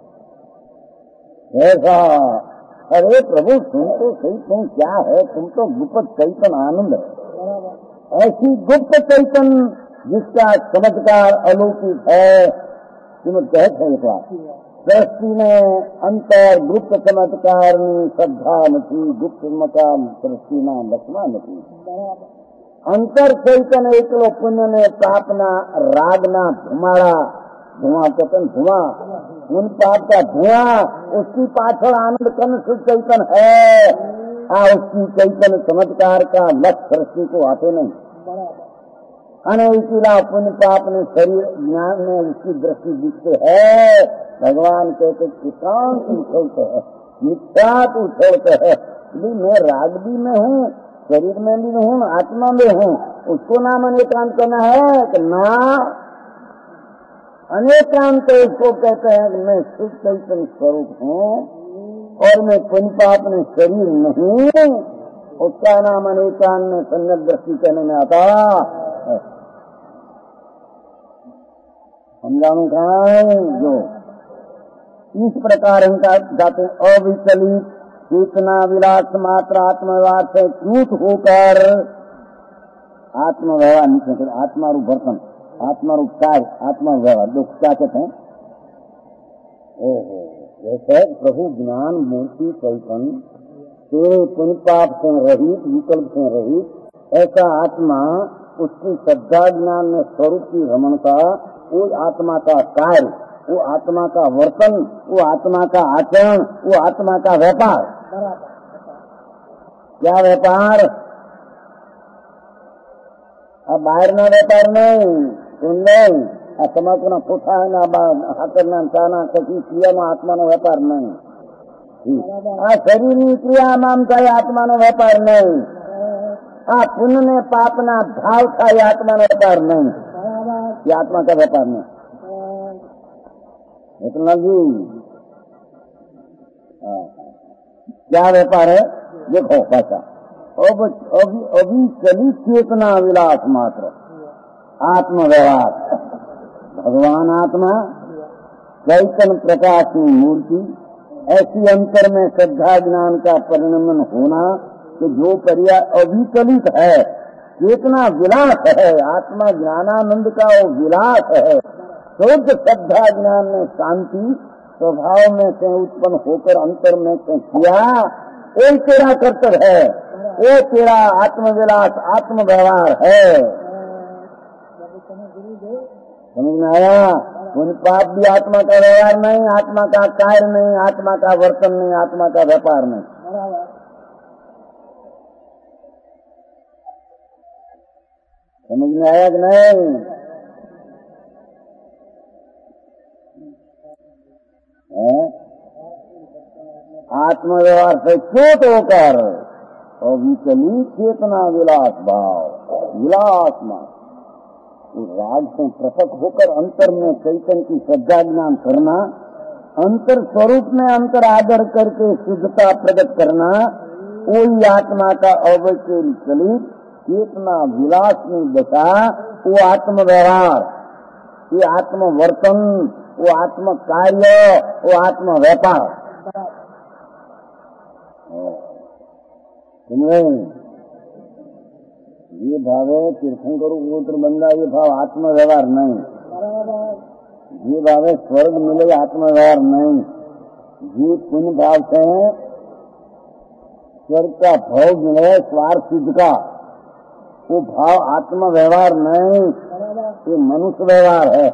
ऐसा। अरे प्रभु तुम तो सही, तुम क्या है, तुम तो गुप्त चैतन आनंद है, ऐसी गुप्त चैतन जिसका चमत्कार अलौकिक है। तुम कहते हैं एक बात सृष्टि में अंतर गुप्त चमत्कार श्रद्धा नहीं, गुप्त चमत्कार सृष्टि ना लक्ष्मा नहीं। अंतर चैतन एकलो पुण्य ने पापना रागना धुमाड़ा धुआं चेतन धुआं उन पाप का धुआं उसकी पाछड़ आनंद कन शुद्ध चैतन है। हाँ उसकी चैतन चमत्कार का लक्ष्य सृष्टि को आते नहीं। अनेकिला पुण्य पाप ने शरीर ज्ञान में उसकी दृष्टि दिखते है। भगवान कहते किसान तुम छोड़ते है, मिथ्या तू छोड़ते है। मैं राग भी में हूँ, शरीर में भी हूँ, आत्मा में हूँ, उसको ना मन एकांत करना है कि ना अनेकांत इसको कहते हैं कि मैं शुद्ध चैतन्य स्वरूप हूँ और मैं पुण्य पाप में शरीर नहीं, उसका नाम अनेकांत में सम्यक दृष्टि कहने में आता है। समझाऊं कहाँ जो इस प्रकार इनका जाते अविचलित चेतना विलास मात्र आत्मव्यवहार से च्यूत होकर आत्मव्यवहार नहीं, आत्मा रूप वर्तन, आत्मा रूप कार्य, आत्मा व्यवहार दो क्या कहते हैं? ओहो, जैसे प्रभु ज्ञान मूर्ति चैतन्य तेरे पुण्य पाप से रहित, विकल्प से रहित, ऐसा आत्मा उसकी श्रद्धा ज्ञान में स्वरूप की रमणता, वो आत्मा का कार्य, वो आत्मा का वर्तन, वो आत्मा का आचरण, वो आत्मा का व्यापार। क्या व्यापार? अब बाहर ना व्यापार नहीं, सुन नहीं, तमाकू ना फूटा है ना हाकर ना चाना कभी क्रिया में आत्मा नो व्यापार नहीं, आ शरीर की क्रिया नाम का आत्मा नो व्यापार नहीं, आ पुण्य ने पाप ना भाव का आत्मा नो व्यापार नहीं, ये आत्मा का व्यापार नहीं। इतना जी क्या व्यापार है? देखो कैसा अब अभी अभी चली चेतना विलास मात्र आत्म व्यवहार, भगवान आत्मा चैतन्य प्रकाश की मूर्ति, ऐसी अंतर में श्रद्धा ज्ञान का परिणमन होना कि जो पर्याय अविचलित है, चेतना विलास है, आत्मा ज्ञानानंद का वो विलास है, शुद्ध श्रद्धा ज्ञान में शांति स्वभाव में से उत्पन्न होकर अंतर में से किया, वही तेरा कर्तव्य है, वो तेरा आत्मविलास आत्म व्यवहार है। समझ में आया? उन पाप भी आत्मा का व्यवहार नहीं, आत्मा का कार्य नहीं, आत्मा का वर्तन नहीं, आत्मा का व्यापार नहीं। समझ में आया कि नहीं? आत्म व्यवहार से चोट होकर और विचली चेतना विलास भाव, विलास मान राग से पृथक होकर अंतर में चैतन्य की श्रद्धा ज्ञान करना, अंतर स्वरूप में अंतर आदर करके शुद्धता प्रकट करना, वही आत्मा का अवैचलित चेतना विलास में दशा, वो आत्म व्यवहार, ये आत्म वर्तन, वो आत्म कार्य, वो आत्म व्यापार। ये भाव है तीर्थंकर गोत्र बंदा, ये भाव आत्म व्यवहार नहीं, ये भाव है स्वर्ग मिले आत्म व्यवहार नहीं, ये पुण्य भाव से स्वर्ग का भाव मिले स्वार्थ सिद्ध का, वो भाव आत्म व्यवहार नहीं, ये मनुष्य व्यवहार है।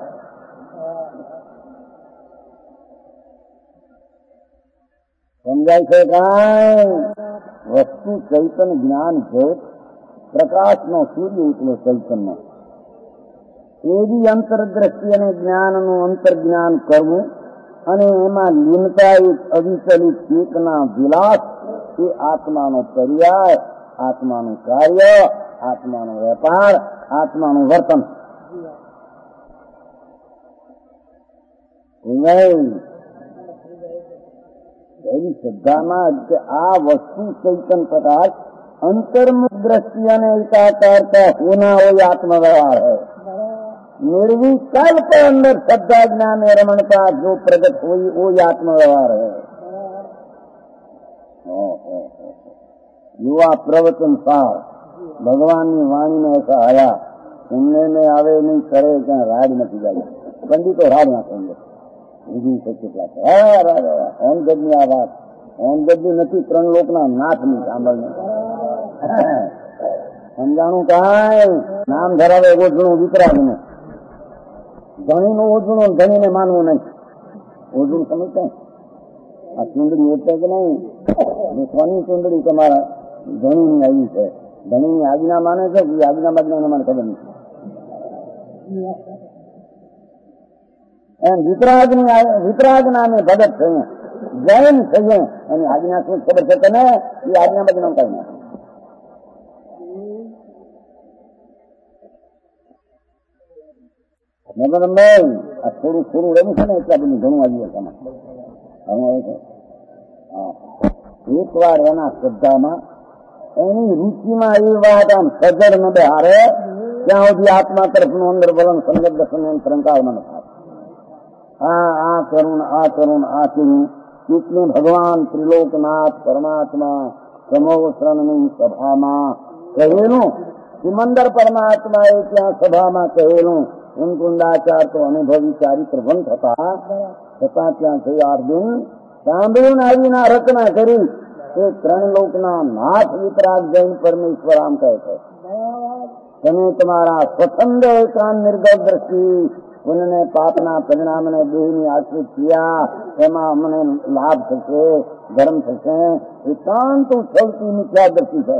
समझाई से कहा वस्तु चैतन्य ज्ञान ज्योत प्रकाश नो सूर्य उतलो चैतन्य એવી અંતરદ્રષ્ટિ અને જ્ઞાનનું અંતર્જ્ઞાન કરવું અને એમાં લીનતા એક અવિચલિત ચેતના વિલાસ એ આત્માનો પર્યાય, આત્માનું કાર્ય, આત્માનો વેપાર, આત્માનું વર્તન એવી શ્રદ્ધામાં આ વસ્તુ ચૈતન્ય પ્રકાશ अंतर्मुख दृष्टि અને एकाकारता होना वही आत्म व्यवहार है। निर्विकल्प अंदर श्रद्धा ज्ञान रमणता जो प्रकट हुई वो आत्म व्यवहार है। युवा प्रवचन सार भगवान की वाणी में ऐसा आया, सुनने में आवे नहीं करे क्या राज नहीं जाए, पंडित तो राज ना समझे ओम गजनी आवाज ओम गजनी नहीं त्रण लोक ना नाथ नहीं सांभळने समझाणु काय नाम धरावे ओझणું વિતરાગ ને ધણી નું ઓઝણું ધણી ને માનવું નહીં। ઓઝણું સમજતા આ ચૂંદડી એટલે કે નહીં કોની ચૂંદડી તમારા ધણી ની આવી છે, ધણી ની આજ્ઞા માને છે કે આજ્ઞા બાજ્ઞા મને ખબર નથી। એમ વિતરાગ ની વિતરાગ નામે ભગત છે જૈન છે એની આજ્ઞા શું ખબર છે તને? એ આજ્ઞા બાજ્ઞા કઈ ના મગન ભાઈ આ થોડું થોડું રહ્યું છે ને એટલા બધું ઘણું આવી છે ઘણું આવે છે. એક વાર એના શ્રદ્ધામાં એની રુચિમાં એવી વાત આમ સજડ ન બેહારે ત્યાં સુધી આત્મા તરફનું અંદર વલણ સંગત દર્શન શંકાળમાં ન થાય. આ આ કરુણ આ કરુણ આ કરું એટલે ભગવાન ત્રિલોકનાથ પરમાત્મા સમોવસ્ત્રણની સભામાં કહેલું સિમંદર પરમાત્માએ ત્યાં સભામાં કહેલું ઉનકુંડાચાર તો અનુભવી ચારિત્રભંગ થતા છતાં ત્યાં થઈ અર્જુન સાંભળીને આવીને રચના કરી એ ત્રણ લોકના નાથ વિતરાગ જૈન પરમેશ્વર આમ કહે છે તમે તમારા સ્વચ્છંદ એકાંત નિર્ગત દ્રષ્ટિ પુણ્યને પાપના પરિણામને દેહની આશ્રિત થયા એમાં અમને લાભ થશે ધર્મ થશે એકાંત સૌથી મિથ્યા દ્રષ્ટિ છે.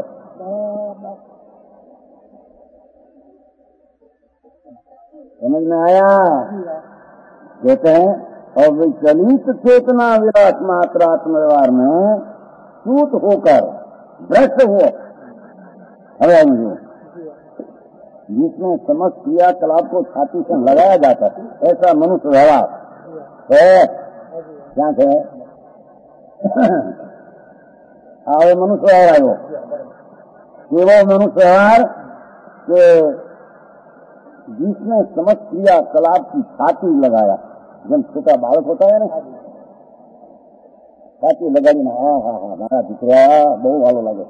समझ में आया? कहते हैं और विचलित चेतना विलास मात्र आत्म व्यवहार में चूत होकर भ्रष्ट हुआ है मुझे जिसमें समस्त क्रियाकलाप को छाती से लगाया जाता है ऐसा मनुष्य व्यवहार है. क्या है? आवे मनुष्य व्यवहार आयो केवो मनुष्य व्यवहार के जिसने समस्त क्रियाकलाप की छाती लगाया. जब छोटा बालक होता है ना छाती लगाई ना हा हा हा मारा दीकरा बहु वालो लगे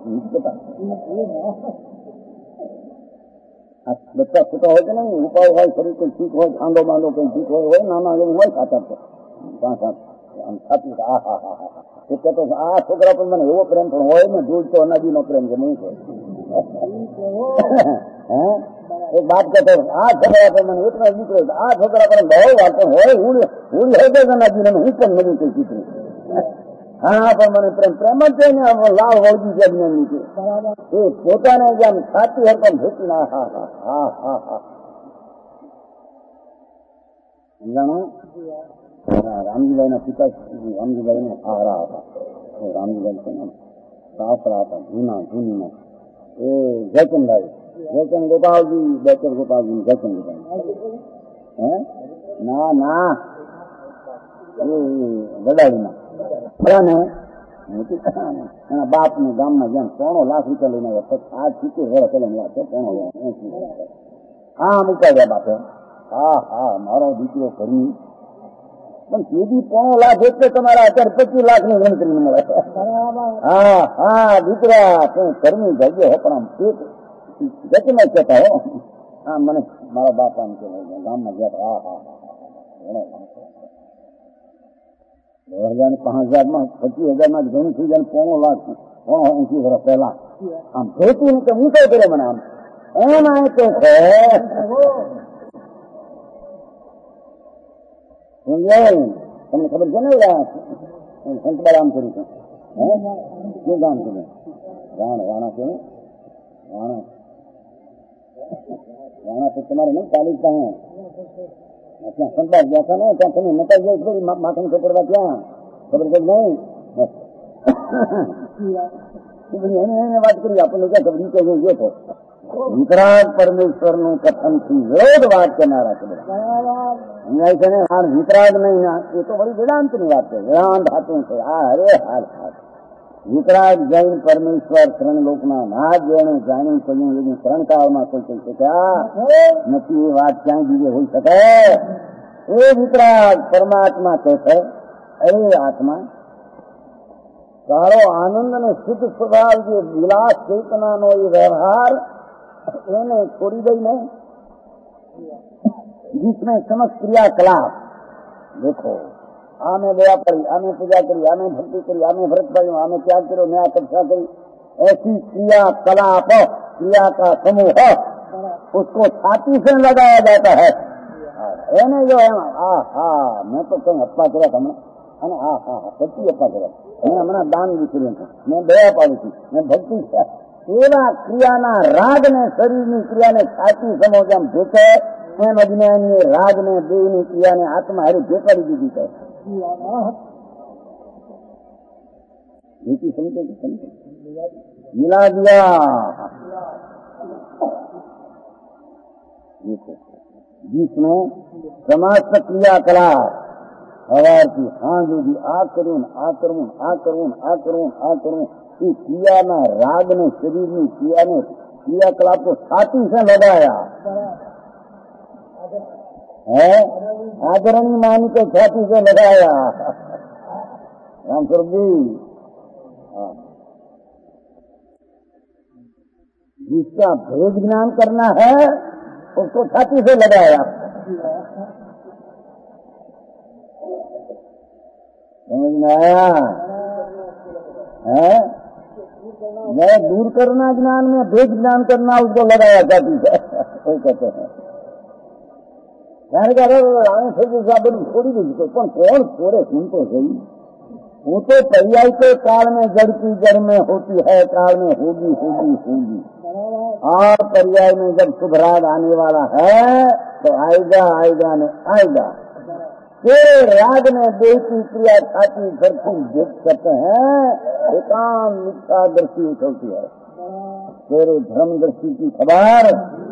बच्चा छोटा हो तो नहीं उपाय હોય શરીર કોઈ ઠીક હોય છાંડો બાંધો કોઈ ઠીક હોય હોય નાના એવું હોય ખાતર તો પાંચ સાત છાતી આ હા હા હા એટલે તો આ છોકરા પર મને એવો પ્રેમ પણ હોય ને દૂધ તો અનાજી નો પ્રેમ છે નહીં હોય. એક બાપ કહેતો આ છોકરા પર મને એટલો દીકરો આ છોકરા પર બહુ વાત હોય હુડી હુડી હોય તો અનાજી હું પણ નથી કોઈ દીકરી હા પણ મને પ્રેમ પ્રેમ જ છે ને લાવ હોજી છે નીચે એ પોતાને જેમ છાતી હરકમ ભેટી ના હા હા હા હા હા જાણો રામજીભાઈ ના પિતા રામજીભાઈ ને હારા હતા રામજીભાઈ છે ને સાસરા હતા જૂના જૂની એ જયચંદભાઈ જયચંદ ગોપાલજી બેચર ગોપાલજી જયચંદ ગોપાલ હે ના ના એ વડાડીના ને એના બાપ ને ગામમાં જેમ ત્રણો લાખ રૂપિયા લઈને આ સિત્તેર વર્ષ પેલા લાખ ત્રણો હા મુકાઈ બાપે હા હા મારો દીકરો કરી પણ સીધી ત્રણો લાખ એટલે તમારા અત્યારે પચીસ લાખ ની ગણતરી મળે. હા હા દીકરા તું ઘરની જગ્યા હો પણ આમ એક જચમાં કહેતા હો હા મને મારા બાપ આમ કે ગામમાં ગયા હા હા હા દસ હજાર ને પાંચ હજાર માં પચીસ હજાર માં ઘણું થઈ જાય પોણો લાખ પોણો એસી વર્ષ પહેલા આમ ભેટી તો હું કઈ કરે મને આમ એમ આ કે છે તમને ખબર છે ને સંતબાર આમ કર્યું છે શું કામ કર્યું રાણ રાણા છે રાણા રાણા તો તમારે નહીં ચાલીસ ત્યાં સંતબાર ગયા હતા ને ત્યાં તમે મકાઈ જાય થોડી માથાની ખબર ક્યાં ખબર છે નહીં એને વાત કરી આપણને ક્યાં ખબર નીચે ગયો હતો વિતરાગ પરમેશ્વર નું કથન થી વિરોધ વાત કરનારા છે અહીંયા છે ને આ વિતરાગ નહીં એ તો વળી વેદાંત ની વાત છે વેદાંત હાથું છે આ અરે હાલ હાલ વિતરાગ જૈન પરમેશ્વર ત્રણ લોકના નાથ જેને જાણી કહ્યું એની ત્રણ કાળમાં કોઈ કહી શક્યા નથી. એ વાત ક્યાંય બીજે હોઈ શકે? એ વિતરાગ પરમાત્મા કહે છે એ આત્મા તારો આનંદ અને શુદ્ધ સ્વભાવ જે વિલાસ ચેતનાનો એ વ્યવહાર એને છોડી દઈને जिसमें समस्त क्रियाकलाप देखो आमे दया पड़ी आमे पूजा करी आमे भक्ति करी आमे व्रत पढ़ो आमे त्याग करो नया तपस्या करी ऐसी क्रियाकलाप क्रिया का समूह उसको छाती से लगाया जाता है. એને જો એમ આ હા મેં તો કઈ અપ્પા કર્યા તમને અને હા હા હા સચ્ચી અપ્પા કર્યા એને હમણાં દાન વિખર્યું મેં દયા પાડું છું મેં ભક્તિ એવા ક્રિયાના રાગ ને શરીરની ક્રિયાને છાતી સમો જેમ ભેટે એમ અજ્ઞાની રાગ ને દેવની ક્રિયાને આત્મા હારી ભેટાડી દીધી છે. નીતિ સમજે કે સમજે મિલા દિયા जिसमें समस्त क्रियाकलाप हवार की हाँ जो भी आकरण आक्रमण आक्रमण आक्रमण आक्रमण इस क्रिया ना राग ने शरीर में क्रिया ने क्रियाकलाप को छाती से लगाया है, आदरणी मान को छाती से लगाया। राम स्वरूप जी जिसका भेद ज्ञान करना है उसको छाती से लगाया। समझ में आया है? मैं दूर करना ज्ञान में भेद ज्ञान करना उसको लगाया छाती से। वो कहते हैं छोड़ी गई तो कौन कौन छोड़े सुन तो सही। वो तो पर्याय के काल में जड़ की जड़ में होती है, काल में होगी होगी होगी, और पर्याय में जब शुभराग आने वाला है तो आएगा आएगा ने आएगा। तेरे राग में देह की क्रिया छाती धरती देख सकते हैं, एकांत मिथ्या दृष्टि उठती है, तेरे धर्म दृष्टि की खबर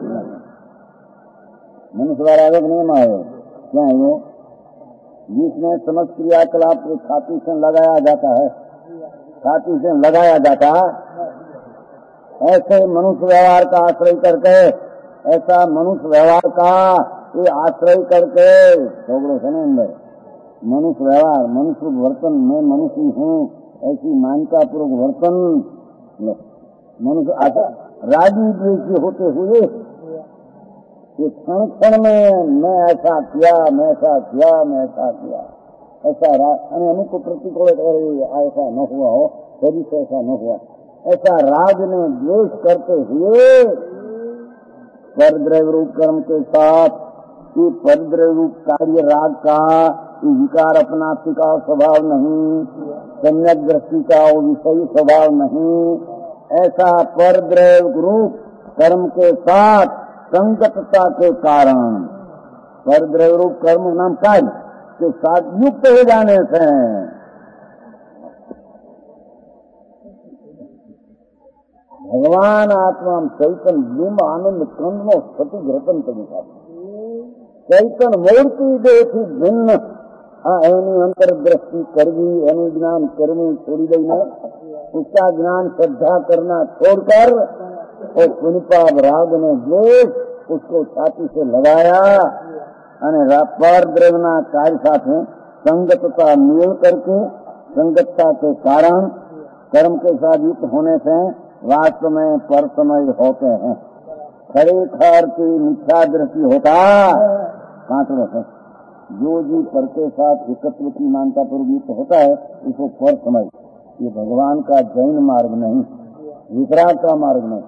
मनुष्य वारागत नियम आए क्या है वो, जिसमें समस्त क्रियाकलाप को छाती से लगाया जाता है, छाती से लगाया जाता ऐसे मनुष्य व्यवहार का आश्रय करके, ऐसा मनुष्य व्यवहार का ये आश्रय करके छोकरो से नहीं अंदर मनुष्य व्यवहार मनुष्य वर्तन मैं मनुष्य हूँ ऐसी मान्यता पूर्वक वर्तन मनुष्य राजी द्वेषी होते हुए क्षण क्षण में मैं ऐसा किया मैं ऐसा किया मैं ऐसा किया ऐसा अमुक प्रतिकूल ऐसा न हुआ हो कभी से ऐसा न हुआ, ऐसा राग ने द्वेष करते हुए परद्रव्य रूप कर्म के साथ कि परद्रव्य रूप कार्य राग का विकार अपनाती का स्वभाव नहीं, सम्यक दृष्टि का वो विषयी स्वभाव नहीं, ऐसा परद्रव्य रूप कर्म के साथ संगतता के कारण परद्रव्य रूप कर्म नाम कार्य के साथ युक्त हो जाने से भगवान आत्मा चैतन बिंब आनंद क्रम सती रतन तक चैतन मूर्ति देखी भिन्न एनी अंतर्दृष्टि करवी एनी ज्ञान कर्मी छोड़ी गई है, उसका ज्ञान श्रद्धा करना छोड़कर और पुनिपाप राग ने द्वेष उसको छाती से लगाया और पर द्रवना कार्य साथ में संगतता मिल करके संगतता के कारण कर्म के साथ युक्त होने से वास्तव में परसमय होते हैं। खड़े खर की मिथ्या दृष्टि होता कांटों से जो जी पर के साथ एकत्व की मानता पर युक्त होता है उसको पर समय, ये भगवान का जैन मार्ग नहीं, वितराग का मार्ग नहीं,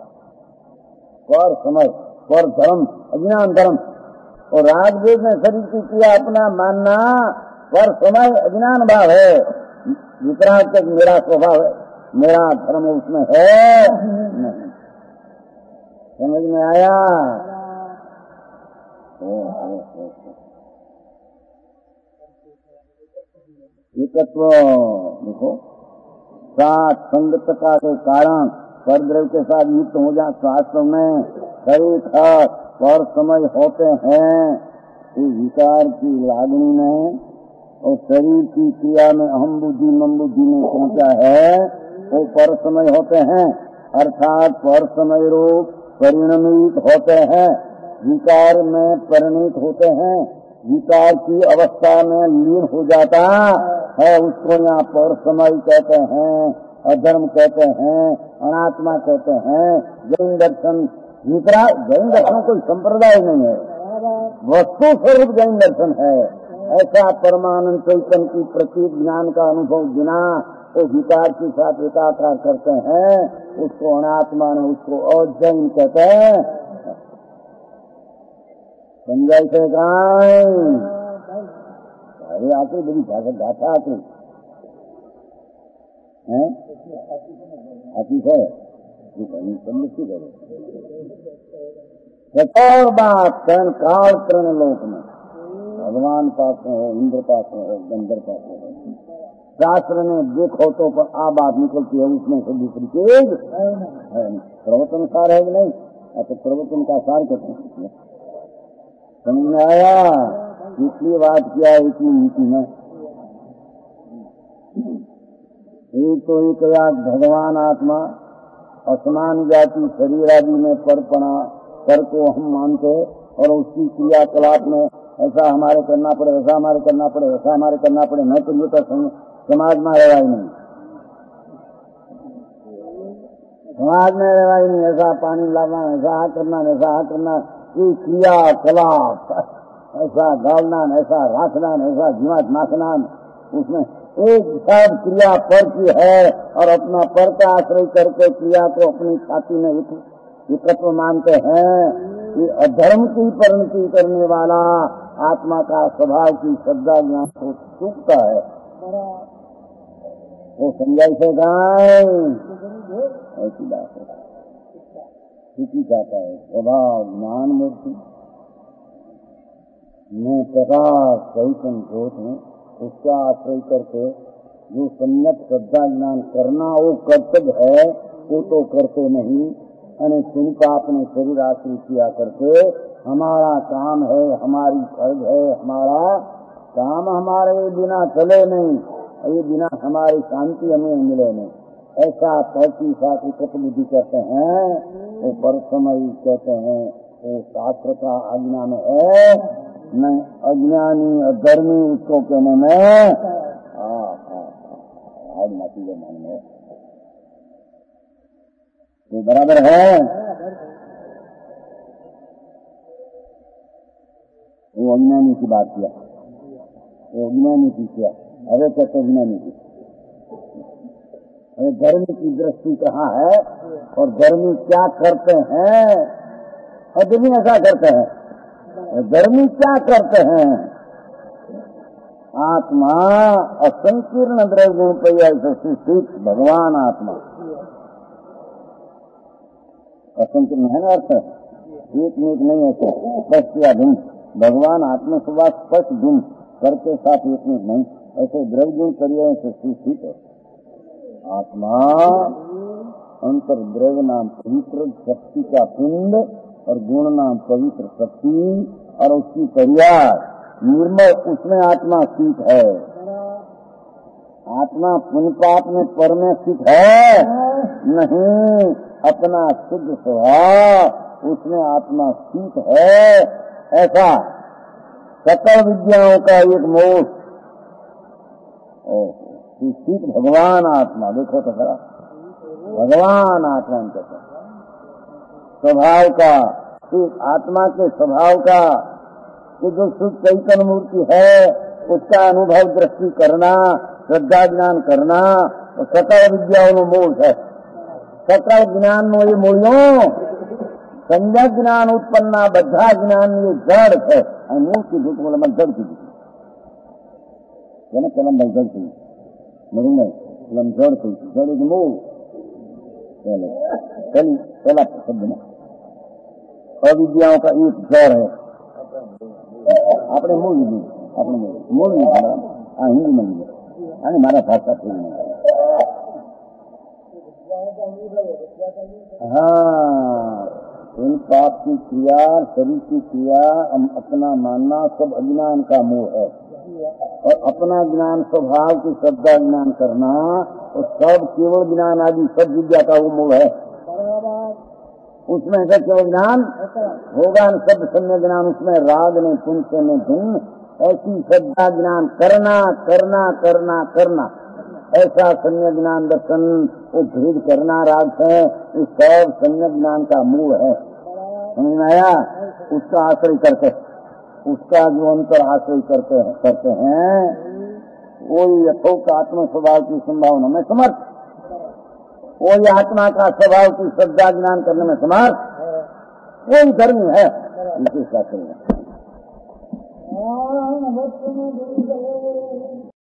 पर समय पर धर्म अज्ञान धर्म और रागद्वेष में शरीर की क्रिया अपना मानना पर समय अज्ञान भाव है, वितराग तक मेरा स्वभाव है मेरा धर्म उसमें है नहीं। समझ में आया? एकत्व देखो साथ संगतता के कारण परद्रव्य के साथ युक्त हो जाए शास्त्र में खरीखर पर समय होते हैं, इस विकार की लागणी में और शरीर की क्रिया में अहम बुद्धि मम बुद्धि में पहुंचा है वो पर समय होते हैं, अर्थात पर समय रूप परिणमित होते हैं, विकार में परिणित होते हैं, विकार की अवस्था में लीन हो जाता है, उसको यहाँ पर समय कहते हैं, अधर्म कहते हैं, अनात्मा कहते हैं। जैन दर्शन मित्रा जैन दर्शन कोई संप्रदाय नहीं है, वस्तु स्वरूप जैन दर्शन है। ऐसा परमानंद चैतन्य की प्रतीक ज्ञान का अनुभव बिना वो विकार के साथ एकाकार करते हैं, उसको अनात्मा ने उसको अजैन कहते हैं। समझाई से अरे आके बड़ी भाषा गाथा आके है आती है और बात कर्ण काल कर्ण लोक में भगवान पास में हो, इंद्र पास में हो, गंधर पास में हो, शास्त्र ने देखो तो पर आ बात निकलती है उसमें से दूसरी चीज है। प्रवचन सार है कि नहीं? तो प्रवचन का सार कहते हैं समझ में आया? इसलिए बात किया है कि नीति में एक तो एक याद भगवान आत्मा असमान जाति शरीर आदि में परपना कर को हम मानते और उसकी क्रियाकलाप में ऐसा हमारे करना पड़े, ऐसा हमारे करना पड़े, ऐसा हमारे करना पड़े, न तो ये तो समाज में रहेगा ही नहीं, समाज में रहेगा ही नहीं। ऐसा पानी लाना, ऐसा करना, ऐसा करना, ये क्रियाकलाप, ऐसा गालना, ऐसा राखना, ऐसा जीवात नाचना, उसमें एक सब क्रिया पर की है और अपना पर का आश्रय करके क्रिया को अपनी छाती में एकत्व मानते हैं। ये अधर्म की परिणति करने वाला आत्मा का स्वभाव की श्रद्धा ज्ञान को चूकता है। वो समझाई से गाय ऐसी बात है। स्थिति चाहता है स्वभाव ज्ञान मूर्ति में प्रकाश चैतन्य ज्योत में उसका आश्रय करके जो सम्यक श्रद्धा ज्ञान करना वो कर्तव्य है, वो तो करते नहीं। अने चिंता अपने शरीर आश्रित किया करके हमारा काम है, हमारी फर्ज है, हमारा काम हमारे बिना चले नहीं, ये बिना हमारी शांति हमें मिले नहीं, ऐसा तर्की साथी बुद्धि कहते हैं। वो परसमयी कहते हैं, वो शास्त्र का आज्ञा में है, न अज्ञानी अधर्मी उसको कहने में आज नतीजे मानने ये बराबर है। वो अज्ञानी की बात किया, वो अज्ञानी की किया, अरे कहते अज्ञानी की। अरे धर्मी की दृष्टि कहाँ है और धर्मी क्या करते हैं? अधर्मी ऐसा करते हैं, धर्मी क्या करते हैं? आत्मा असंकीर्ण द्रव्य गुण सुस्थित भगवान आत्मा असंकीर्ण है ना अर्थ, एक मिनट नहीं है तो स्पष्ट या भिन्न भगवान आत्मा सुबह स्पष्ट भिन्न करके साथ एक मिनट नहीं, ऐसे द्रव्य गुण पर्याय से सुस्थित है। आत्मा अंतर द्रव्य नाम पवित्र शक्ति का पिंड और गुण नाम पवित्र शक्ति और उसकी पर्याय निर्मल, उसमें आत्मा स्थित है। आत्मा पुण्य पाप में पर में स्थित है नहीं, अपना शुद्ध स्वभाव उसमें आत्मा स्थित है। ऐसा सकल विद्याओं का एक मोक्ष स्थित भगवान आत्मा। देखो तो खरा भगवान आत्मा कहते हैं स्वभाव का, इस आत्मा के स्वभाव का कि जो शुद्ध चैतन्य मूर्ति है उसका अनुभव दृष्टि करना, श्रद्धा ज्ञान करना और सकल विद्याओं मूल है। सकल ज्ञान ये मूल्यों संज्ञा ज्ञान उत्पन्ना बद्धा ज्ञान ये जड़ है। मूल की दूत बोला मैं जड़ की है ना, कलम भाई जड़ की नहीं नहीं कलम जड़ की जड़ मूल चली पहला शब्द में अविद्याओं का एक जड़ है। अपने मूल नहीं, अपने मूल मूल नहीं खड़ा हाँ हिंदी में नहीं है हमारा भाषा फिर नहीं। हाँ इन पाप की क्रिया, शरीर की क्रिया, अपना मानना सब अज्ञान का मूल है। और अपना ज्ञान स्वभाव की श्रद्धा ज्ञान करना और सब केवल ज्ञान आदि सब विद्या का वो मूल है। उसमें से केवल ज्ञान होगा सब सम्य ज्ञान, उसमें राग ने पुण्य में भिन्न ऐसी श्रद्धा ज्ञान करना करना करना करना ऐसा सम्य ज्ञान दर्शन वो भेद करना राग है, इस सब सम्य ज्ञान का मूल है। समझ में आया? उसका आश्रय करके उसका जो अंतर आश्रय करते हैं करते हैं वो यथोक्त आत्म स्वभाव की संभावना में समर्थ, वो आत्मा का स्वभाव की श्रद्धा ज्ञान करने में समर्थ कोई धर्म है विशेष बात करेगा।